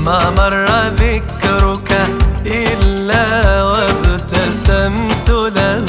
ما مر ذكرك إلا وابتسمت له،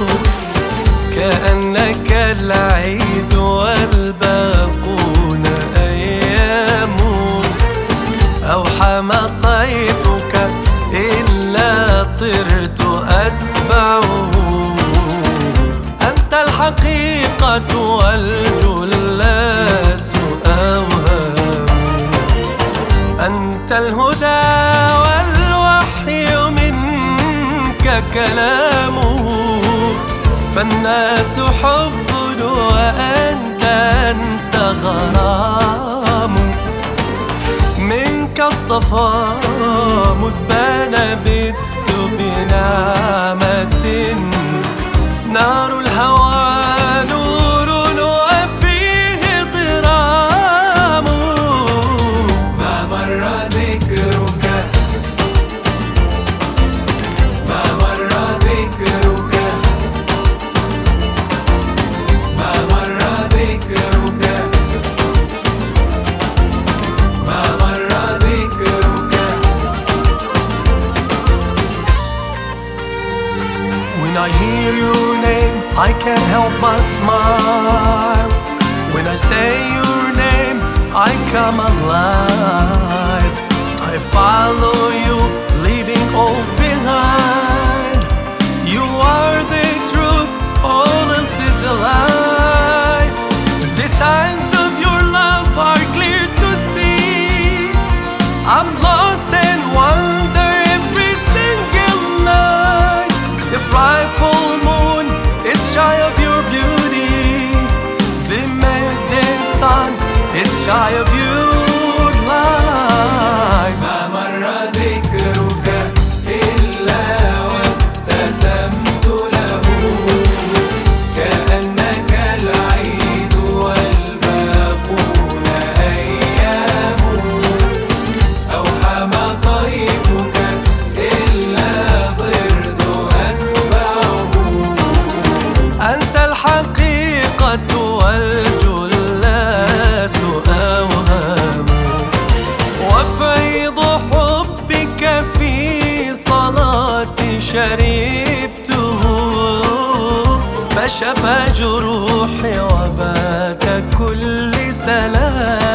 كأنك العيد والباقون أيام، أو حام طيفك إلا طرت أتبعه. أنت الحقيقة والجلاس أوهام، أنت الهدى والوحي منك كلامه، فالناس حب وأنت غرام. منك الصفا مذ بان بت بنعمة، نار الهوى نور وفيه ضرام. ما مر ذكرك، ما مر ذكرك، ما مر ذكرك، ما مر ذكرك. When I hear your name, I can't help but smile. When I say your name, I come alive. I follow you, leaving all behind. You are the truth, all else is a lie. The signs of your love are clear to see. I'm lost and wonder every single night. The bright full moon is shy of your beauty. The midday sun is shy of your light. ما مر ذكرك إلا وابتسمت له، كأنك العيد والباقون أيام، أو حام طيفك إلا طرت أتبعه. أنت الحقيقة والجلاس أوهام، وفيض حبك في صلاتي شربته، فشفى جروحي وبات كل سلام.